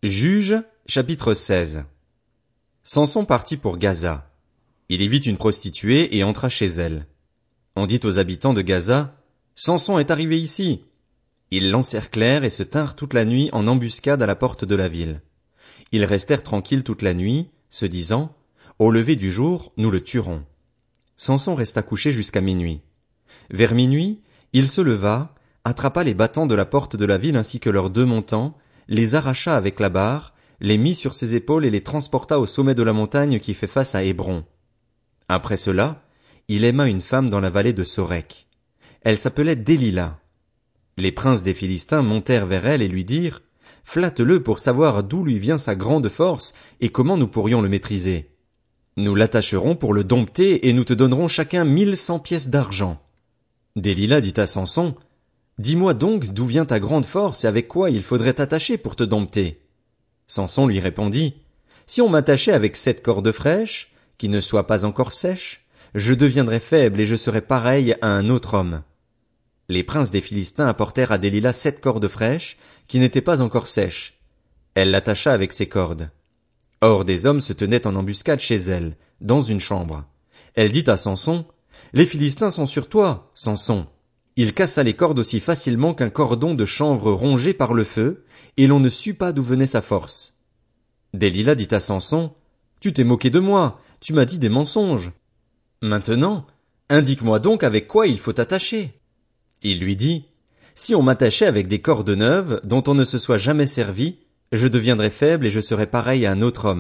Juges, chapitre 16. Samson partit pour Gaza. Il y vit une prostituée et entra chez elle. On dit aux habitants de Gaza, Samson est arrivé ici. Ils l'encerclèrent et se tinrent toute la nuit en embuscade à la porte de la ville. Ils restèrent tranquilles toute la nuit, se disant, au lever du jour, nous le tuerons. Samson resta couché jusqu'à minuit. Vers minuit, il se leva, attrapa les battants de la porte de la ville ainsi que leurs 2 montants, les arracha avec la barre, les mit sur ses épaules et les transporta au sommet de la montagne qui fait face à Hébron. Après cela, il aima une femme dans la vallée de Sorek. Elle s'appelait Délila. Les princes des Philistins montèrent vers elle et lui dirent, « Flatte-le pour savoir d'où lui vient sa grande force et comment nous pourrions le maîtriser. Nous l'attacherons pour le dompter et nous te donnerons chacun 1100 pièces d'argent. » Délila dit à Samson, « Dis-moi donc d'où vient ta grande force et avec quoi il faudrait t'attacher pour te dompter. » Samson lui répondit, « Si on m'attachait avec 7 cordes fraîches, qui ne soient pas encore sèches, je deviendrais faible et je serais pareil à un autre homme. » Les princes des Philistins apportèrent à Délila 7 cordes fraîches, qui n'étaient pas encore sèches. Elle l'attacha avec ces cordes. Or des hommes se tenaient en embuscade chez elle, dans une chambre. Elle dit à Samson, « Les Philistins sont sur toi, Samson. » Il cassa les cordes aussi facilement qu'un cordon de chanvre rongé par le feu, et l'on ne sut pas d'où venait sa force. Délila dit à Samson, « Tu t'es moqué de moi, tu m'as dit des mensonges. Maintenant, indique-moi donc avec quoi il faut t'attacher. » Il lui dit, « Si on m'attachait avec des cordes neuves, dont on ne se soit jamais servi, je deviendrais faible et je serais pareil à un autre homme. »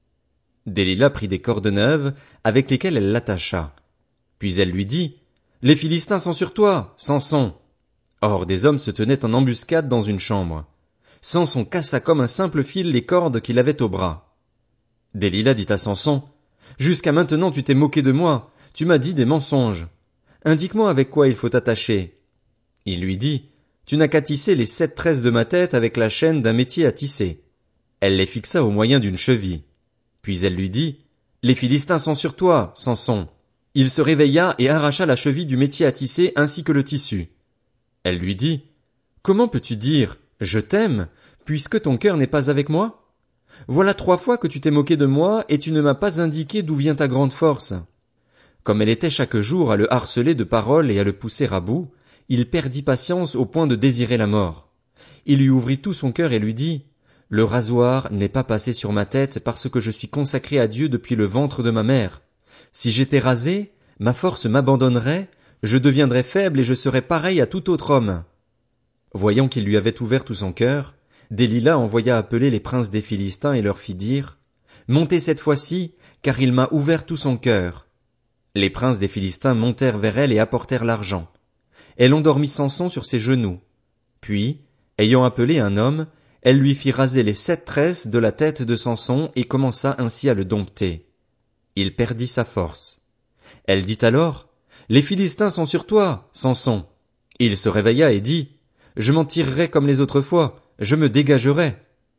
Délila prit des cordes neuves, avec lesquelles elle l'attacha. Puis elle lui dit, « Les Philistins sont sur toi, Samson. » Or des hommes se tenaient en embuscade dans une chambre. Samson cassa comme un simple fil les cordes qu'il avait au bras. Délila dit à Samson, « Jusqu'à maintenant tu t'es moqué de moi, tu m'as dit des mensonges. Indique-moi avec quoi il faut t'attacher. » Il lui dit, « Tu n'as qu'à tisser les 7 tresses de ma tête avec la chaîne d'un métier à tisser. » Elle les fixa au moyen d'une cheville. Puis elle lui dit, « Les Philistins sont sur toi, Samson. » Il se réveilla et arracha la cheville du métier à tisser ainsi que le tissu. Elle lui dit, « Comment peux-tu dire, je t'aime, puisque ton cœur n'est pas avec moi? Voilà 3 fois que tu t'es moqué de moi et tu ne m'as pas indiqué d'où vient ta grande force. » Comme elle était chaque jour à le harceler de paroles et à le pousser à bout, il perdit patience au point de désirer la mort. Il lui ouvrit tout son cœur et lui dit, « Le rasoir n'est pas passé sur ma tête parce que je suis consacré à Dieu depuis le ventre de ma mère. Si j'étais rasé, ma force m'abandonnerait, je deviendrais faible et je serais pareil à tout autre homme. » Voyant qu'il lui avait ouvert tout son cœur, Délila envoya appeler les princes des Philistins et leur fit dire, « Montez cette fois-ci, car il m'a ouvert tout son cœur. » Les princes des Philistins montèrent vers elle et apportèrent l'argent. Elle endormit Samson sur ses genoux. Puis, ayant appelé un homme, elle lui fit raser les 7 tresses de la tête de Samson et commença ainsi à le dompter. Il perdit sa force. Elle dit alors, « Les Philistins sont sur toi, Samson. » Il se réveilla et dit, « Je m'en tirerai comme les autres fois, je me dégagerai. »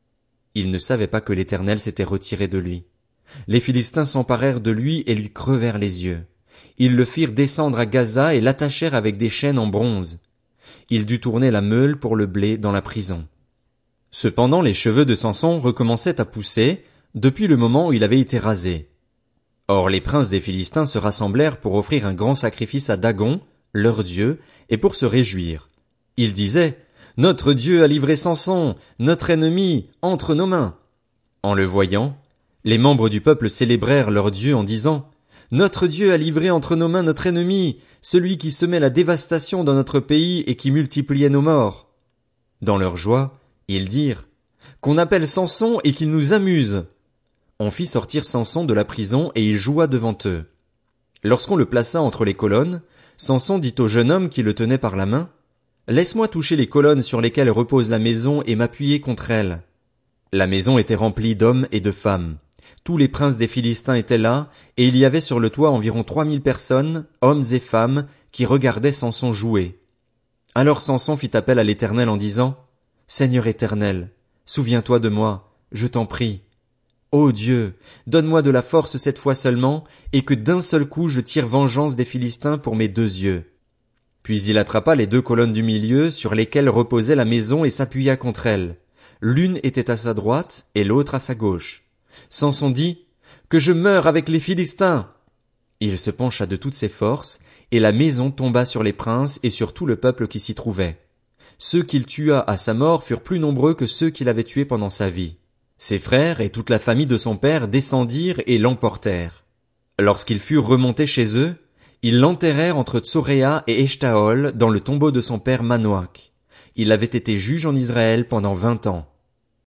Il ne savait pas que l'Éternel s'était retiré de lui. Les Philistins s'emparèrent de lui et lui crevèrent les yeux. Ils le firent descendre à Gaza et l'attachèrent avec des chaînes en bronze. Il dut tourner la meule pour le blé dans la prison. Cependant les cheveux de Samson recommençaient à pousser, depuis le moment où il avait été rasé. Or les princes des Philistins se rassemblèrent pour offrir un grand sacrifice à Dagon, leur dieu, et pour se réjouir. Ils disaient, « Notre Dieu a livré Samson, notre ennemi, entre nos mains. » En le voyant, les membres du peuple célébrèrent leur Dieu en disant, « Notre Dieu a livré entre nos mains notre ennemi, celui qui semait la dévastation dans notre pays et qui multipliait nos morts. » Dans leur joie, ils dirent, « Qu'on appelle Samson et qu'il nous amuse. » On fit sortir Samson de la prison et il joua devant eux. Lorsqu'on le plaça entre les colonnes, Samson dit au jeune homme qui le tenait par la main, « Laisse-moi toucher les colonnes sur lesquelles repose la maison et m'appuyer contre elles. » La maison était remplie d'hommes et de femmes. Tous les princes des Philistins étaient là, et il y avait sur le toit environ 3000 personnes, hommes et femmes, qui regardaient Samson jouer. Alors Samson fit appel à l'Éternel en disant, « Seigneur Éternel, souviens-toi de moi, je t'en prie. Ô Dieu, donne-moi de la force cette fois seulement, et que d'un seul coup je tire vengeance des Philistins pour mes 2 yeux. » Puis il attrapa les 2 colonnes du milieu sur lesquelles reposait la maison et s'appuya contre elles. L'une était à sa droite et l'autre à sa gauche. Samson dit, que je meure avec les Philistins! Il se pencha de toutes ses forces, et la maison tomba sur les princes et sur tout le peuple qui s'y trouvait. Ceux qu'il tua à sa mort furent plus nombreux que ceux qu'il avait tués pendant sa vie. Ses frères et toute la famille de son père descendirent et l'emportèrent. Lorsqu'ils furent remontés chez eux, ils l'enterrèrent entre Tsoréa et Eshtaol dans le tombeau de son père Manoach. Il avait été juge en Israël pendant 20 ans.